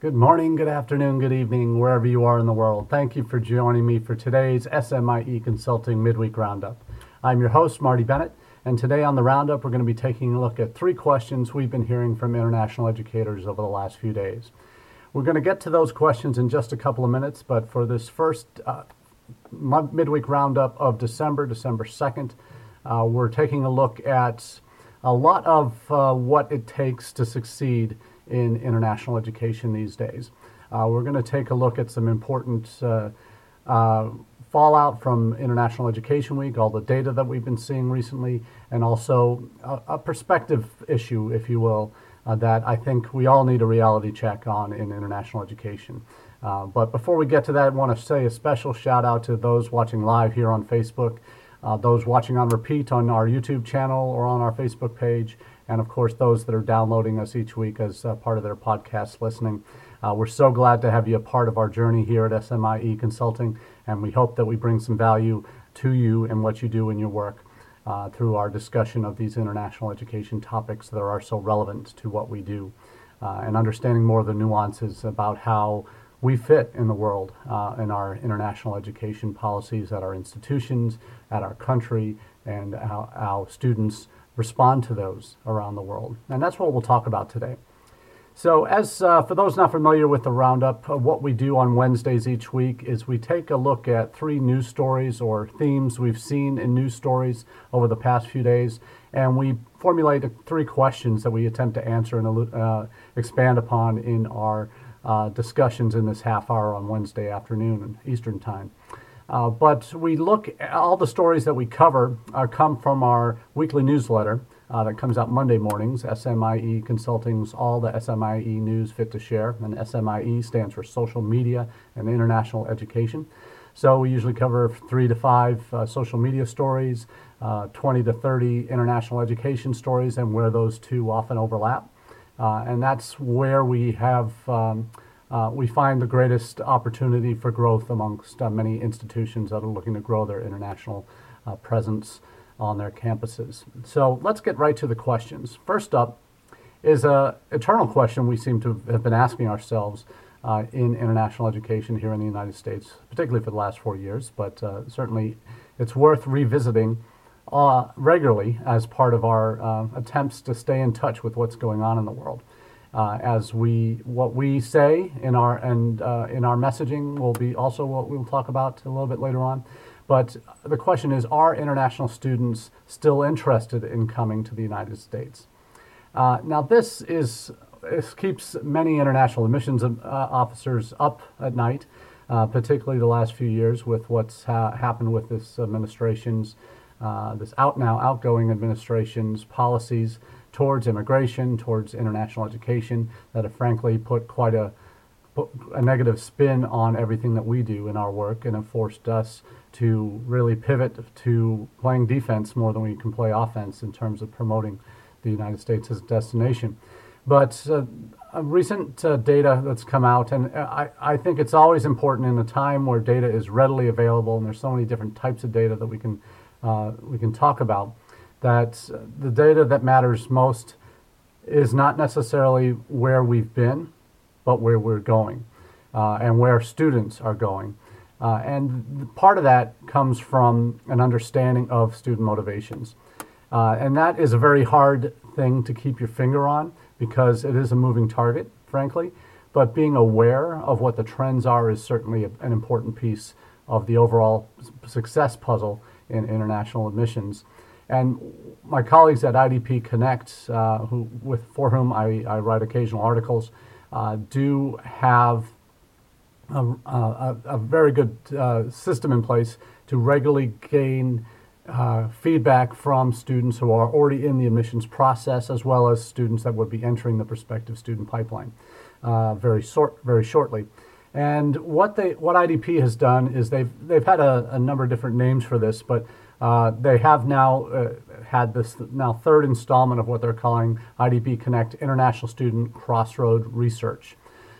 Good morning, good afternoon, good evening, wherever you are in the world. Thank you for joining me for today's SMIE Consulting Midweek Roundup. I'm your host, Marty Bennett, and today on the Roundup, we're going to be taking a look at 3 questions we've been hearing from international educators over the last few days. We're going to get to those questions in just a couple of minutes, but for this first midweek roundup of December 2nd, we're taking a look at a lot of what it takes to succeed in international education these days. We're going to take a look at some important fallout from International Education Week, all the data that we've been seeing recently, and also a perspective issue, if you will, that I think we all need a reality check on in international education. But before we get to that, I want to say a special shout out to those watching live here on Facebook, those watching on repeat on our YouTube channel or on our Facebook page, and of course those that are downloading us each week as part of their podcast listening. We're so glad to have you a part of our journey here at SMIE Consulting, and we hope that we bring some value to you and what you do in your work through our discussion of these international education topics that are so relevant to what we do, and understanding more of the nuances about how we fit in the world in our international education policies at our institutions, at our country, and how students respond to those around the world. And that's what we'll talk about today. So as for those not familiar with the Roundup, what we do on Wednesdays each week is we take a look at 3 news stories or themes we've seen in news stories over the past few days, and we formulate 3 questions that we attempt to answer and expand upon in our discussions in this half hour on Wednesday afternoon Eastern Time. But we look at all the stories that we cover come from our weekly newsletter that comes out Monday mornings, SMIE Consulting's All the SMIE News Fit to Share. And SMIE stands for Social Media and International Education. So we usually cover 3 to 5 social media stories, 20 to 30 international education stories, and where those two often overlap. And that's where we have we find the greatest opportunity for growth amongst many institutions that are looking to grow their international presence on their campuses. So let's get right to the questions. First up is an eternal question we seem to have been asking ourselves in international education here in the United States, particularly for the last 4 years, but certainly it's worth revisiting regularly as part of our attempts to stay in touch with what's going on in the world. What we say in our messaging will be also what we'll talk about a little bit later on. But the question is, are international students still interested in coming to the United States? Now this keeps many international admissions officers up at night, particularly the last few years with what's happened with this administration's outgoing administration's policies towards immigration, towards international education, that have frankly put quite a negative spin on everything that we do in our work and have forced us to really pivot to playing defense more than we can play offense in terms of promoting the United States as a destination. But recent data that's come out, and I think it's always important in a time where data is readily available, and there's so many different types of data that we can talk about, that the data that matters most is not necessarily where we've been, but where we're going, and where students are going. And part of that comes from an understanding of student motivations. And that is a very hard thing to keep your finger on because it is a moving target, frankly. But being aware of what the trends are is certainly an important piece of the overall success puzzle in international admissions. And my colleagues at IDP Connect, for whom I write occasional articles, do have a very good system in place to regularly gain feedback from students who are already in the admissions process, as well as students that would be entering the prospective student pipeline very shortly. And what IDP has done is they've had a number of different names for this, but they have now had this third installment of what they're calling IDP Connect International Student Crossroads Research.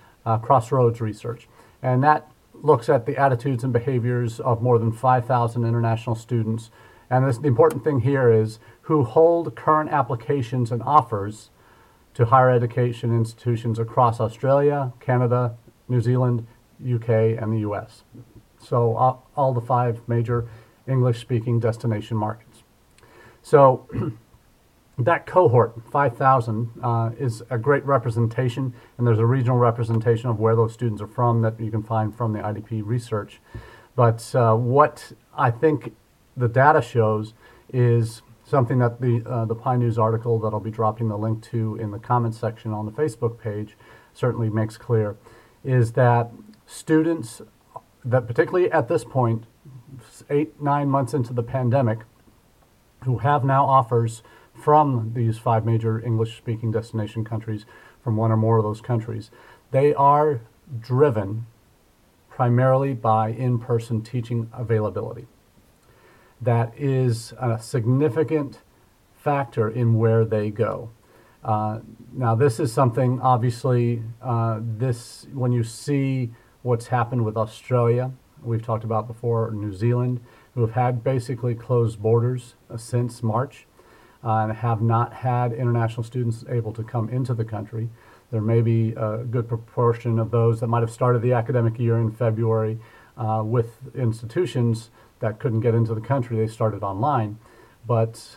And that looks at the attitudes and behaviors of more than 5,000 international students. And the important thing here is who hold current applications and offers to higher education institutions across Australia, Canada, New Zealand, UK, and the US. So all the 5 major English-speaking destination markets. So that cohort, 5,000, is a great representation, and there's a regional representation of where those students are from that you can find from the IDP research. But what I think the data shows is something that the Pi News article that I'll be dropping the link to in the comments section on the Facebook page certainly makes clear, is that students that particularly at this point, 8-9 months into the pandemic, who have now offers from these 5 major English-speaking destination countries, from one or more of those countries, they are driven primarily by in-person teaching availability. That is a significant factor in where they go. Now, this is something, obviously, when you see what's happened with Australia, we've talked about before, New Zealand, who have had basically closed borders since March and have not had international students able to come into the country. There may be a good proportion of those that might have started the academic year in February with institutions that couldn't get into the country. They started online. But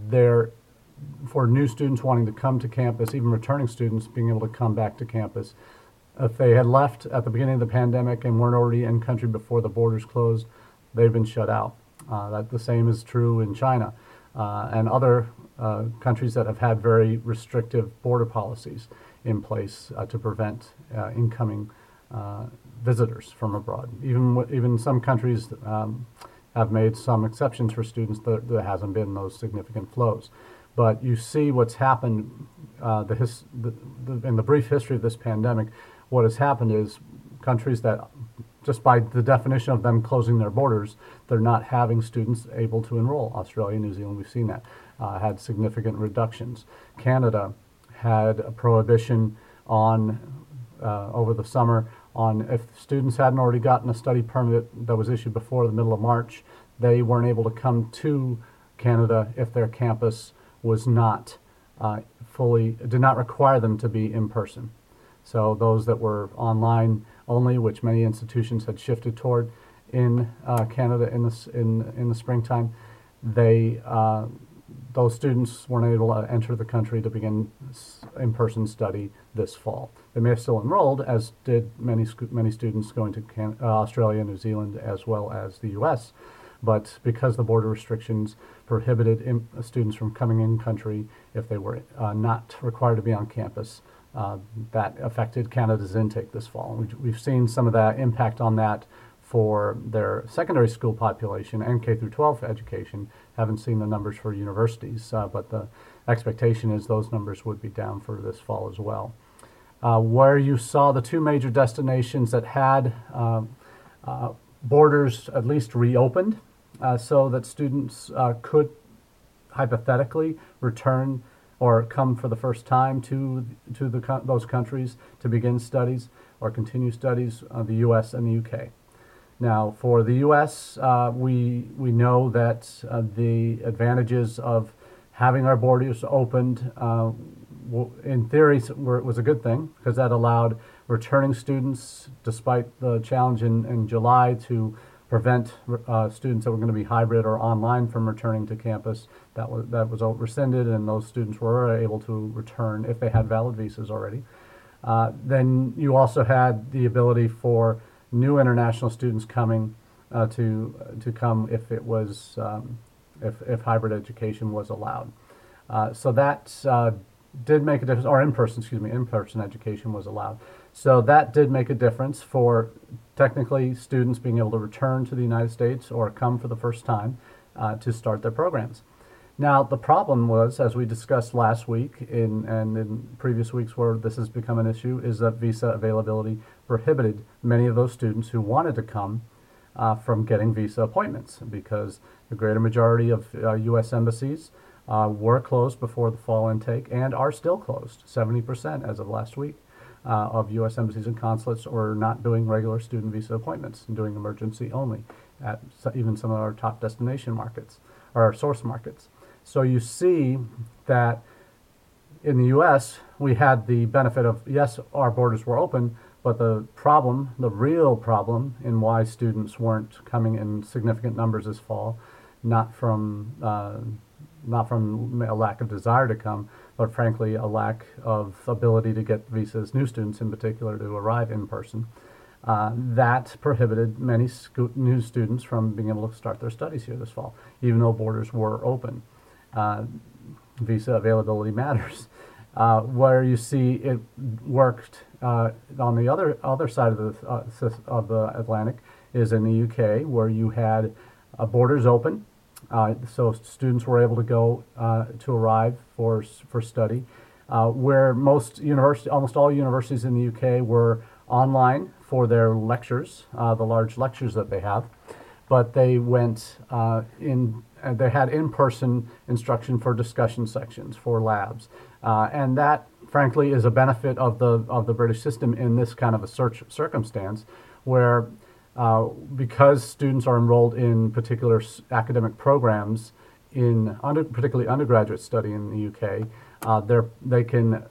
for new students wanting to come to campus, even returning students being able to come back to campus, if they had left at the beginning of the pandemic and weren't already in country before the borders closed, they've been shut out. The same is true in China and other countries that have had very restrictive border policies in place to prevent incoming visitors from abroad. Even some countries have made some exceptions for students. There hasn't been those significant flows. But you see what's happened in the brief history of this pandemic. What has happened is countries that, just by the definition of them closing their borders, they're not having students able to enroll. Australia, New Zealand, we've seen that, had significant reductions. Canada had a prohibition on, over the summer, on if students hadn't already gotten a study permit that was issued before the middle of March, they weren't able to come to Canada if their campus was not did not require them to be in person. So those that were online only, which many institutions had shifted toward in Canada in the springtime, those students weren't able to enter the country to begin in-person study this fall. They may have still enrolled, as did many students going to Australia, New Zealand, as well as the U.S., but because the border restrictions prohibited students from coming in country if they were not required to be on campus, that affected Canada's intake this fall. We've seen some of that impact on that for their secondary school population and K through 12 education. Haven't seen the numbers for universities, but the expectation is those numbers would be down for this fall as well. Where you saw the 2 major destinations that had borders at least reopened so that students could hypothetically return or come for the first time to those countries to begin studies or continue studies, the U.S. and the U.K. Now, for the U.S., we know that the advantages of having our borders opened, in theory, was a good thing, because that allowed returning students, despite the challenge in July, to prevent students that were going to be hybrid or online from returning to campus. That was rescinded, and those students were able to return if they had valid visas already. Then you also had the ability for new international students coming to come if it was if hybrid education was allowed. So that did make a difference, or in-person education was allowed. So that did make a difference for technically students being able to return to the United States or come for the first time to start their programs. Now, the problem was, as we discussed last week and in previous weeks where this has become an issue, is that visa availability prohibited many of those students who wanted to come from getting visa appointments, because the greater majority of U.S. embassies were closed before the fall intake and are still closed. 70% as of last week of U.S. embassies and consulates are not doing regular student visa appointments and doing emergency only at even some of our top destination markets, or our source markets. So you see that in the U.S., we had the benefit of, yes, our borders were open, but the problem, the real problem in why students weren't coming in significant numbers this fall, not from a lack of desire to come, but frankly a lack of ability to get visas, new students in particular, to arrive in person. That prohibited many new students from being able to start their studies here this fall, even though borders were open. Visa availability matters. Where you see it worked on the other side of the Atlantic is in the UK, where you had borders open, so students were able to go to arrive for study. Where almost all universities in the UK were online for their lectures, the large lectures that they have, but they went they had in-person instruction for discussion sections, for labs, and that, frankly, is a benefit of the British system in this kind of a circumstance, where because students are enrolled in particular academic programs particularly undergraduate study in the UK, they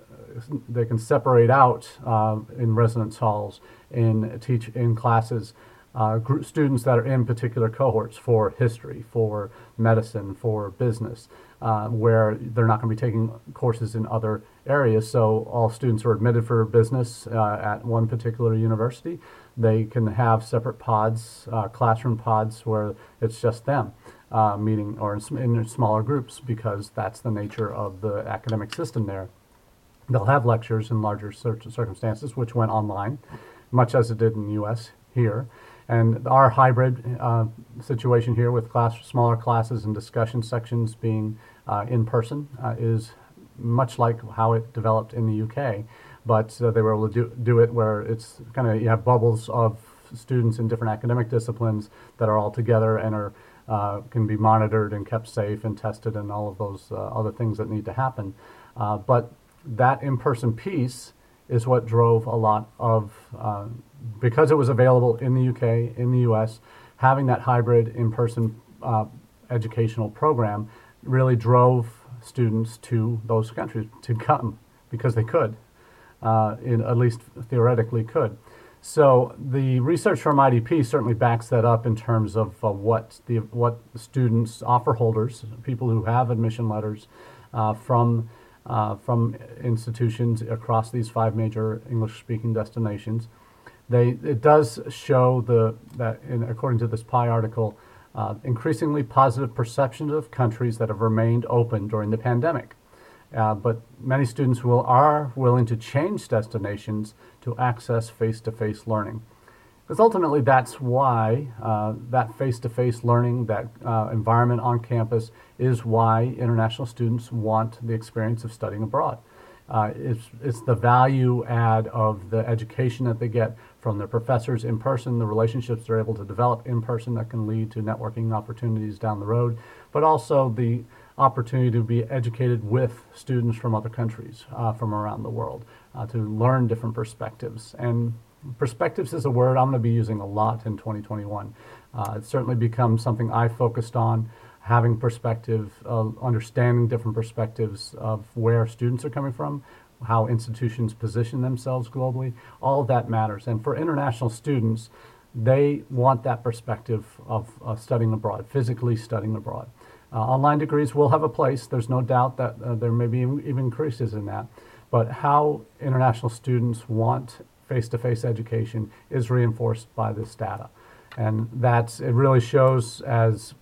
can separate out in residence halls, teach in classes, students that are in particular cohorts for history, for medicine, for business, where they're not going to be taking courses in other areas. So all students are admitted for business at one particular university. They can have separate pods, classroom pods, where it's just them meeting, or in smaller groups, because that's the nature of the academic system there. They'll have lectures in larger circumstances, which went online, much as it did in the U.S. here. And our hybrid situation here with smaller classes and discussion sections being in person is much like how it developed in the UK. But they were able to do it where it's kind of, you have bubbles of students in different academic disciplines that are all together and can be monitored and kept safe and tested and all of those other things that need to happen. But that in-person piece is what drove a lot of, because it was available in the UK, in the US, having that hybrid in-person educational program really drove students to those countries to come, because they could, at least theoretically could. So the research from IDP certainly backs that up in terms of what students, offer holders, people who have admission letters from institutions across these 5 major English-speaking destinations. It does show according to this PI article, increasingly positive perceptions of countries that have remained open during the pandemic. But many students are willing to change destinations to access face-to-face learning. Because ultimately that's why that face-to-face learning, that environment on campus, is why international students want the experience of studying abroad. It's the value add of the education that they get from their professors in person, the relationships they're able to develop in person that can lead to networking opportunities down the road, but also the opportunity to be educated with students from other countries, from around the world, to learn different perspectives. And perspectives is a word I'm going to be using a lot in 2021. It's certainly become something I focused on, having perspective, understanding different perspectives of where students are coming from, how institutions position themselves globally. All of that matters. And for international students, they want that perspective of studying abroad, physically studying abroad. Online degrees will have a place. There's no doubt that there may be even increases in that. But how international students want face-to-face education is reinforced by this data. And it really shows, as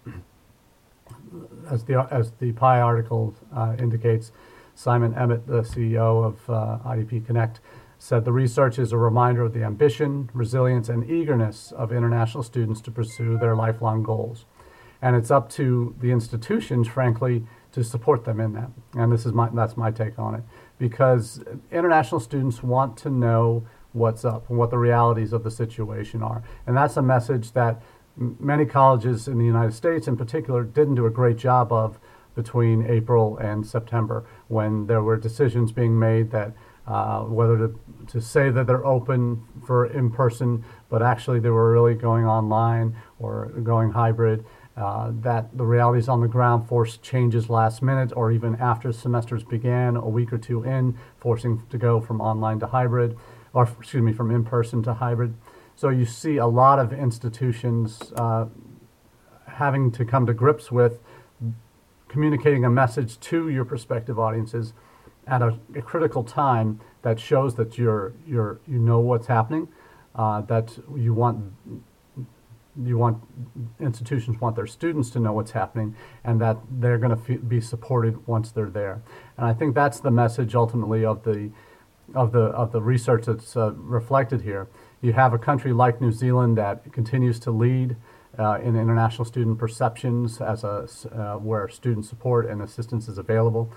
the PI article indicates. Simon Emmett, the CEO of IDP Connect, said the research is a reminder of the ambition, resilience, and eagerness of international students to pursue their lifelong goals. And it's up to the institutions, frankly, to support them in that. And that's my take on it. Because international students want to know what's up and what the realities of the situation are. And that's a message that many colleges in the United States in particular didn't do a great job of between April and September, when there were decisions being made that whether to say that they're open for in-person, but actually they were really going online or going hybrid. that the realities on the ground force changes last minute or even after semesters began, a week or two in, forcing to go from online to hybrid, or excuse me, from in-person to hybrid. So you see a lot of institutions having to come to grips with communicating a message to your prospective audiences at a critical time that shows that you know what's happening, that institutions want their students to know what's happening, and that they're going to be supported once they're there. And I think that's the message ultimately of the research that's reflected here. You have a country like New Zealand that continues to lead in international student perceptions as where student support and assistance is available.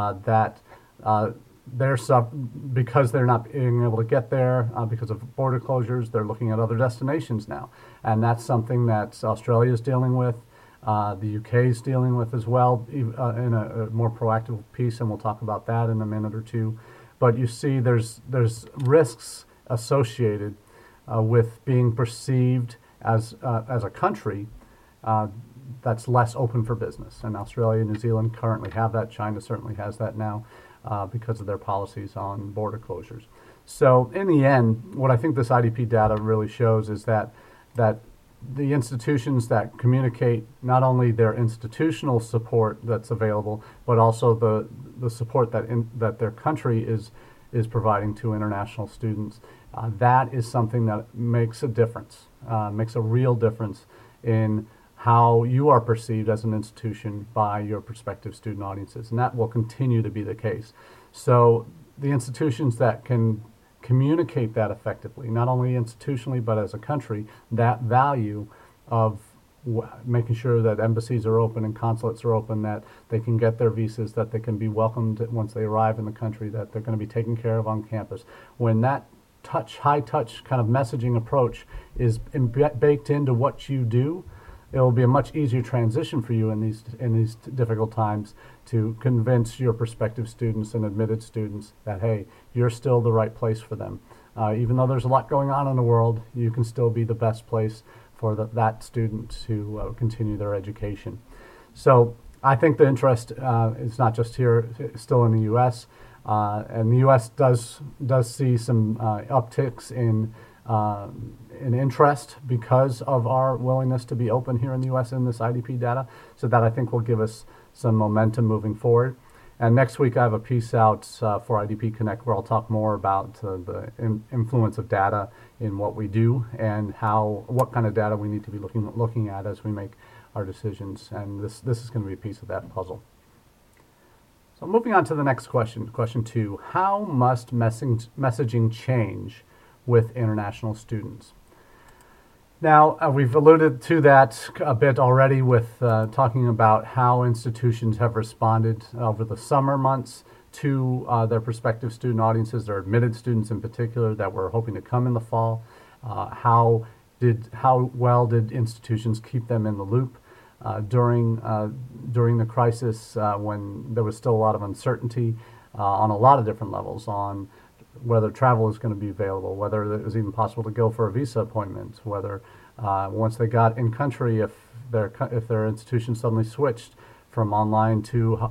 Because they're not being able to get there because of border closures, they're looking at other destinations now. And that's something that Australia is dealing with, the UK is dealing with as well, in a more proactive piece, and we'll talk about that in a minute or two. But you see there's risks associated with being perceived as a country that's less open for business. And Australia and New Zealand currently have that. China certainly has that now. Because of their policies on border closures. So in the end, what I think this IDP data really shows is that the institutions that communicate not only their institutional support that's available, but also the support that their country is providing to international students, that is something that makes a difference, makes a real difference in how you are perceived as an institution by your prospective student audiences, and that will continue to be the case. So the institutions that can communicate that effectively, not only institutionally but as a country, that value of making sure that embassies are open and consulates are open, that they can get their visas, that they can be welcomed once they arrive in the country, that they're going to be taken care of on campus. When that high touch kind of messaging approach is baked into what you do, it will be a much easier transition for you in these difficult times to convince your prospective students and admitted students that, hey, you're still the right place for them. Even though there's a lot going on in the world, you can still be the best place for that student to continue their education. So I think the interest is not just here, still in the U.S., and the U.S. does see some upticks in interest because of our willingness to be open here in the U.S. in this IDP data. So that I think will give us some momentum moving forward. And next week I have a piece out for IDP Connect where I'll talk more about the influence of data in what we do and what kind of data we need to be looking at as we make our decisions. And this is going to be a piece of that puzzle. So moving on to the next question, question 2. How must messaging change with international students? Now, we've alluded to that a bit already with talking about how institutions have responded over the summer months to their prospective student audiences, their admitted students in particular that were hoping to come in the fall. How well did institutions keep them in the loop during the crisis when there was still a lot of uncertainty on a lot of different levels on whether travel is going to be available, whether it was even possible to go for a visa appointment, whether once they got in country, if their institution suddenly switched from online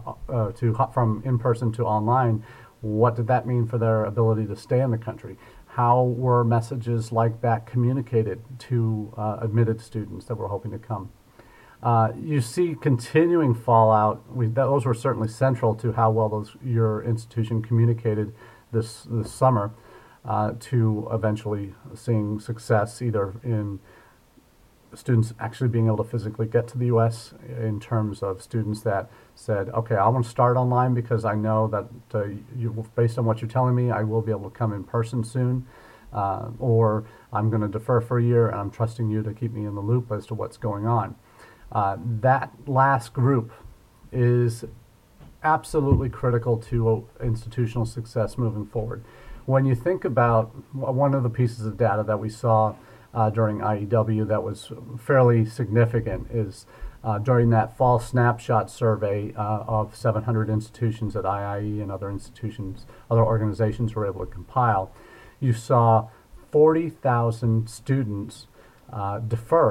from in-person to online, what did that mean for their ability to stay in the country? How were messages like that communicated to admitted students that were hoping to come? You see continuing fallout. Those were certainly central to how well your institution communicated this summer to eventually seeing success either in students actually being able to physically get to the U.S. in terms of students that said, okay, I want to start online because I know that based on what you're telling me, I will be able to come in person soon, or I'm going to defer for a year and I'm trusting you to keep me in the loop as to what's going on. That last group is absolutely critical to institutional success moving forward. When you think about one of the pieces of data that we saw during IEW that was fairly significant is during that fall snapshot survey of 700 institutions that IIE and other organizations were able to compile, you saw 40,000 students defer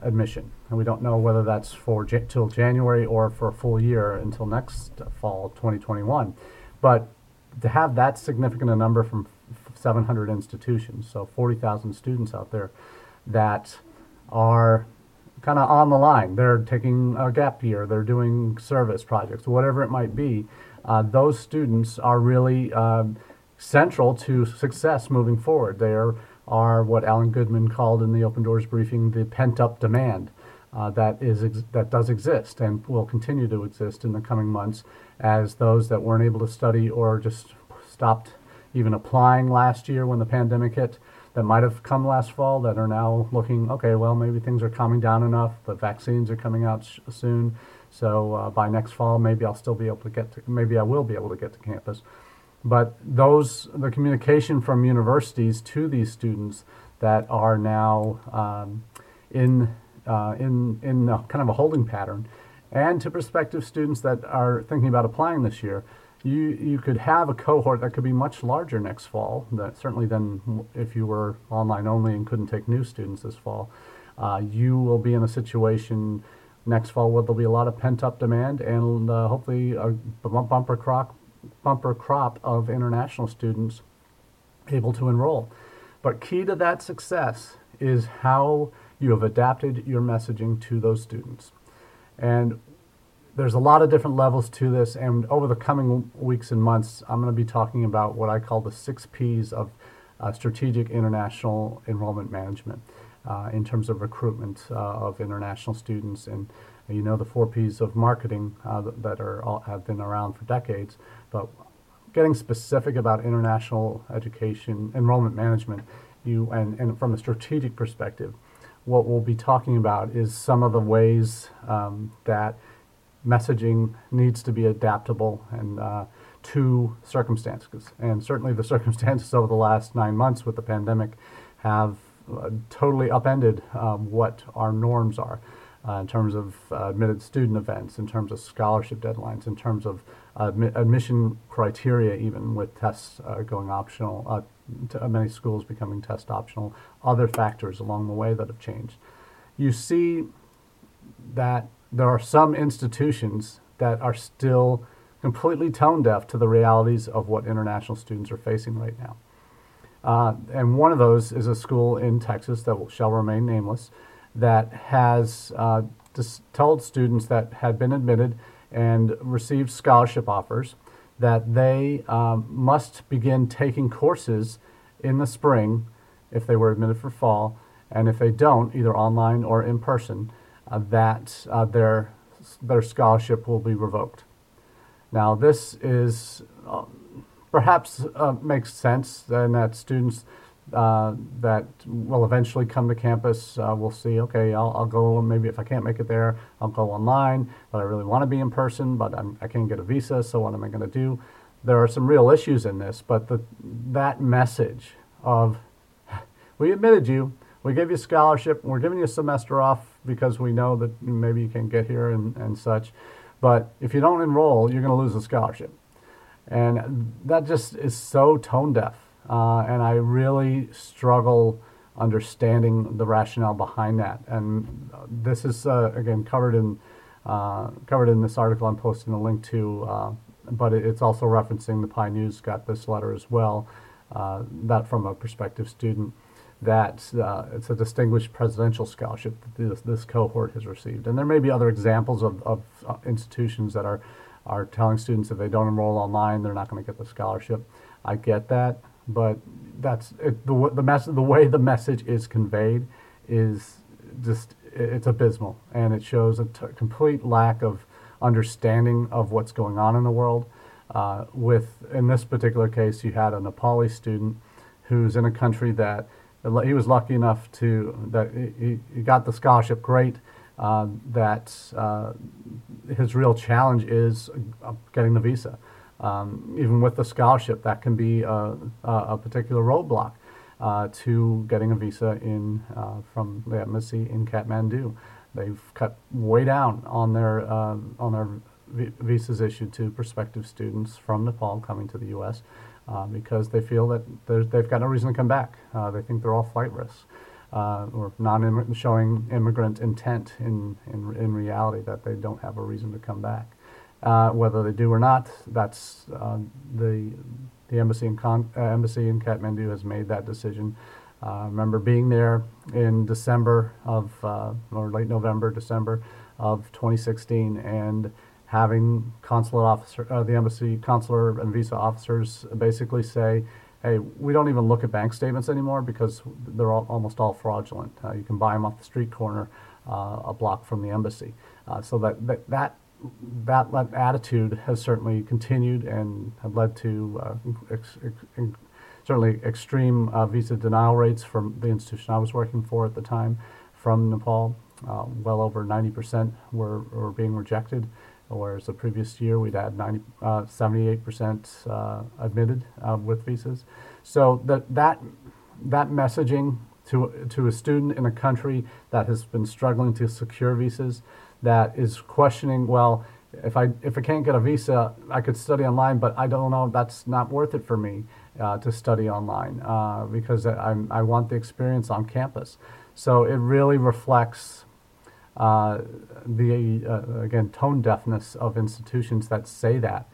admission. And we don't know whether that's for till January or for a full year until next fall, 2021. But to have that significant a number from 700 institutions, so 40,000 students out there that are kind of on the line. They're taking a gap year, they're doing service projects, whatever it might be. Those students are really central to success moving forward. They are what Alan Goodman called in the Open Doors briefing the pent-up demand that does exist and will continue to exist in the coming months as those that weren't able to study or just stopped even applying last year when the pandemic hit, that might have come last fall, that are now looking, okay, well, maybe things are calming down enough, the vaccines are coming out soon, so by next fall, maybe I'll still be able to maybe I will be able to get to campus. But the communication from universities to these students that are now in kind of a holding pattern, and to prospective students that are thinking about applying this year, you could have a cohort that could be much larger next fall, certainly than if you were online only and couldn't take new students this fall. You will be in a situation next fall where there'll be a lot of pent-up demand and hopefully a bumper crop of international students able to enroll. But key to that success is how you have adapted your messaging to those students. And there's a lot of different levels to this, and over the coming weeks and months, I'm going to be talking about what I call the 6 Ps of strategic international enrollment management in terms of recruitment of international students. And you know the 4 Ps of marketing that have been around for decades, but getting specific about international education enrollment management, and from a strategic perspective, what we'll be talking about is some of the ways that messaging needs to be adaptable and to circumstances. And certainly the circumstances over the last 9 months with the pandemic have totally upended what our norms are in terms of admitted student events, in terms of scholarship deadlines, in terms of admission criteria, even with tests going optional, many schools becoming test optional, other factors along the way that have changed. You see that there are some institutions that are still completely tone deaf to the realities of what international students are facing right now. And one of those is a school in Texas that shall remain nameless that has just told students that had been admitted and received scholarship offers that they must begin taking courses in the spring if they were admitted for fall, and if they don't, either online or in person, that their scholarship will be revoked. Now, this is perhaps makes sense, and that students that will eventually come to campus will see, okay, I'll go, maybe if I can't make it there, I'll go online, but I really want to be in person, but I can't get a visa, so what am I going to do? There are some real issues in this, but that message of, we admitted you, we gave you a scholarship, we're giving you a semester off because we know that maybe you can't get here and such, but if you don't enroll, you're going to lose the scholarship. And that just is so tone deaf. And I really struggle understanding the rationale behind that. And this is, again, covered in this article I'm posting a link to, but it's also referencing the Pi News got this letter as well, that from a prospective student, that it's a distinguished presidential scholarship that this cohort has received. And there may be other examples of institutions that are telling students if they don't enroll online, they're not going to get the scholarship. I get that, but that's it, the way the message is conveyed is just, it's abysmal, and it shows a complete lack of understanding of what's going on in the world. In this particular case, you had a Nepali student who's in a country that he was lucky enough that he got the scholarship, great. That his real challenge is getting the visa. Even with the scholarship, that can be a particular roadblock to getting a visa from the embassy in Kathmandu. They've cut way down on their visas issued to prospective students from Nepal coming to the U.S. Because they feel that they've got no reason to come back. They think they're all flight risks. or showing immigrant intent in reality, that they don't have a reason to come back. Whether they do or not, that's the embassy in Kathmandu has made that decision. I remember being there in December or late November, December of 2016, and having the embassy consular and visa officers basically say, hey, we don't even look at bank statements anymore because they're almost all fraudulent. You can buy them off the street corner a block from the embassy. So that attitude has certainly continued and have led to certainly extreme visa denial rates from the institution I was working for at the time from Nepal. Well over 90% were being rejected, whereas the previous year we'd had 78% admitted with visas. So that messaging to a student in a country that has been struggling to secure visas, that is questioning, well, if I can't get a visa, I could study online, but I don't know, that's not worth it for me to study online because I want the experience on campus. So it really reflects again, tone deafness of institutions that say that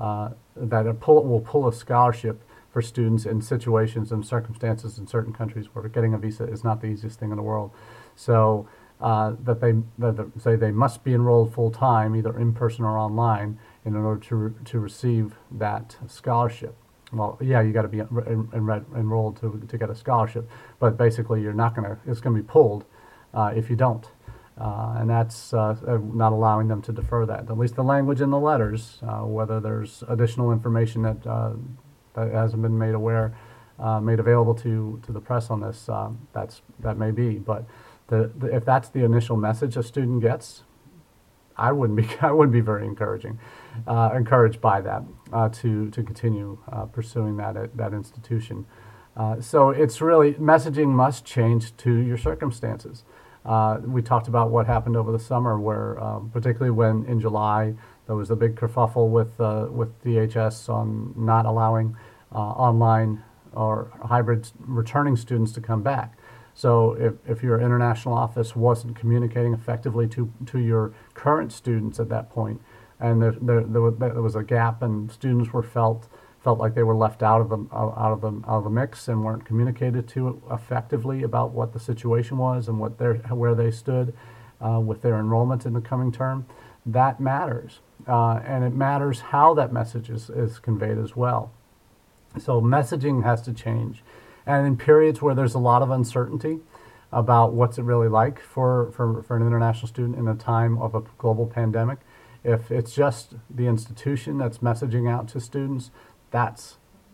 will pull a scholarship for students in situations and circumstances in certain countries where getting a visa is not the easiest thing in the world. So that they say they must be enrolled full time, either in person or online, in order to receive that scholarship. Well, yeah, you got to be enrolled to get a scholarship, but basically it's going to be pulled if you don't. And that's not allowing them to defer that. At least the language in the letters, whether there's additional information that hasn't been made available to the press on this, that may be. But if that's the initial message a student gets, I wouldn't be very encouraged by that to continue pursuing that at that institution. So it's really, messaging must change to your circumstances. We talked about what happened over the summer, where particularly when in July there was a big kerfuffle with DHS on not allowing online or hybrid returning students to come back. So if your international office wasn't communicating effectively to your current students at that point, and there was a gap, and students felt like they were left out of the mix and weren't communicated to effectively about what the situation was and where they stood with their enrollment in the coming term, that matters, and it matters how that message is conveyed as well. So messaging has to change. And in periods where there's a lot of uncertainty about what's it really like for an international student in a time of a global pandemic, if it's just the institution that's messaging out to students, that's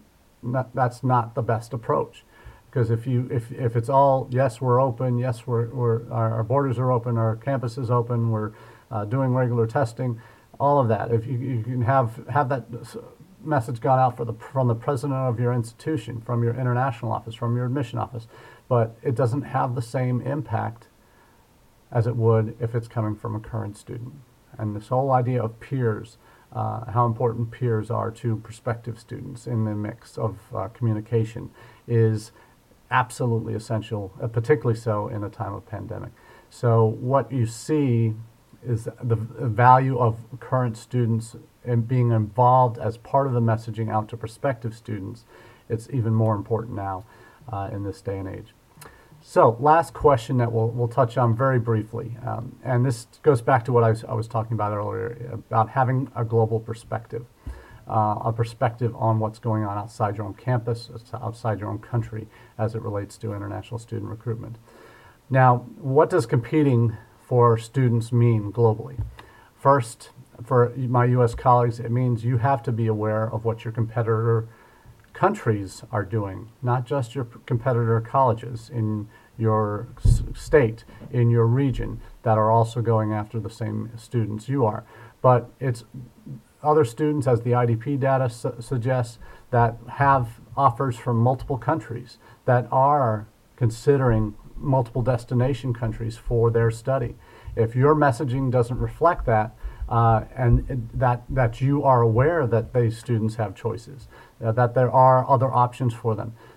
not the best approach. Because if it's all, yes, we're open, yes, our borders are open, our campus is open, we're doing regular testing, all of that, if you can have that message got out from the president of your institution, from your international office, from your admission office, but it doesn't have the same impact as it would if it's coming from a current student. And this whole idea of peers, how important peers are to prospective students in the mix of communication, is absolutely essential, particularly so in a time of pandemic. So what you see is the value of current students and being involved as part of the messaging out to prospective students. It's even more important now in this day and age. So last question that we'll touch on very briefly, and this goes back to what I was talking about earlier, about having a global perspective, a perspective on what's going on outside your own campus, outside your own country, as it relates to international student recruitment. Now, what does competing for students mean globally? First, for my U.S. colleagues, it means you have to be aware of what your competitor countries are doing, not just your competitor colleges in your state, in your region, that are also going after the same students you are. But it's other students, as the IDP data suggests, that have offers from multiple countries, that are considering multiple destination countries for their study. If your messaging doesn't reflect that, and that you are aware that these students have choices, that there are other options for them.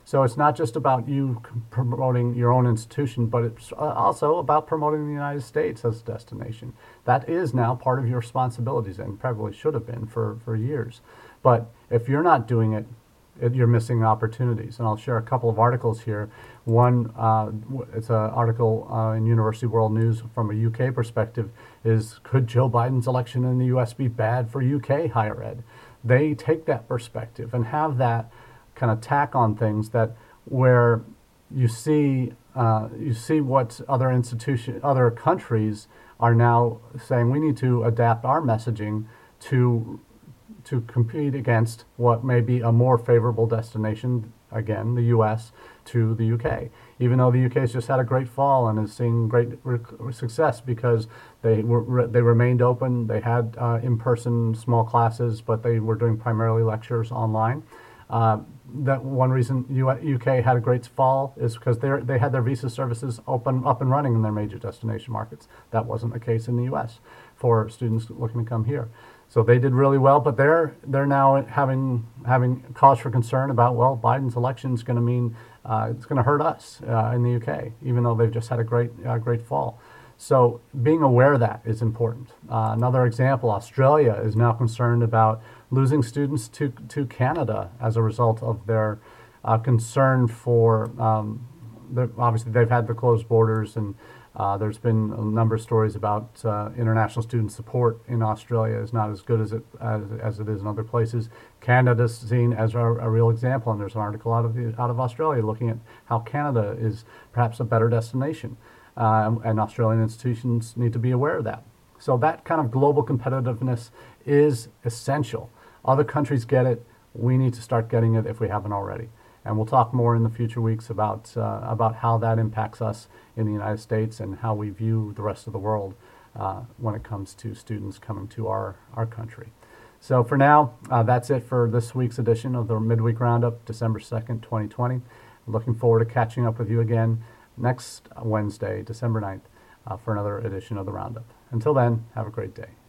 So it's not just about you promoting your own institution, but it's also about promoting the United States as a destination. That is now part of your responsibilities and probably should have been for years. But if you're not doing it, you're missing opportunities. And I'll share a couple of articles here. One, it's an article in University World News from a UK perspective, is could Joe Biden's election in the US be bad for UK higher ed? They take that perspective and have that kind of tack on things that where you see what other countries are now saying we need to adapt our messaging to compete against what may be a more favorable destination, again, the U.S. to the U.K. Even though the U.K. has just had a great fall and is seeing great success because they remained open, they had in-person small classes, but they were doing primarily lectures online. That one reason UK had a great fall is because they had their visa services up and running in their major destination markets. That wasn't the case in the US for students looking to come here. So they did really well, but they're now having cause for concern about, well, Biden's election is going to mean it's going to hurt us in the UK, even though they've just had a great fall. So being aware of that is important. Another example, Australia is now concerned about losing students to Canada as a result of their concern for, obviously they've had the closed borders, and there's been a number of stories about international student support in Australia is not as good as it is in other places. Canada's seen as a real example, and there's an article out of Australia looking at how Canada is perhaps a better destination. And Australian institutions need to be aware of that. So that kind of global competitiveness is essential. Other countries get it. We need to start getting it if we haven't already. And we'll talk more in the future weeks about how that impacts us in the United States and how we view the rest of the world when it comes to students coming to our country. So for now, that's it for this week's edition of the Midweek Roundup, December 2nd, 2020. Looking forward to catching up with you again next Wednesday, December 9th, for another edition of the Roundup. Until then, have a great day.